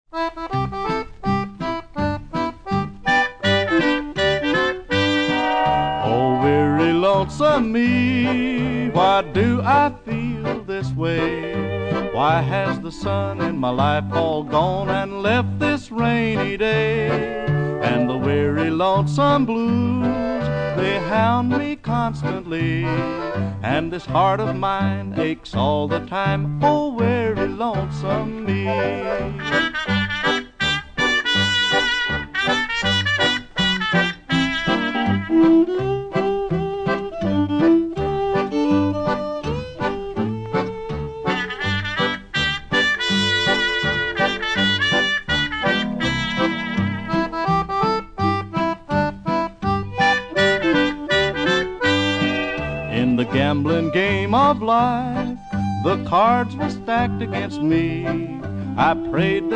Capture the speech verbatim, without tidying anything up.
Oh, weary, lonesome me, why do I feel this way? Why has the sun in my life all gone and left this rainy day? And the weary, lonesome blues, they hound me constantly, and this heart of mine aches all the time. Oh, weary, lonesome me. In the gambling game of life, the cards were stacked against me. I prayed that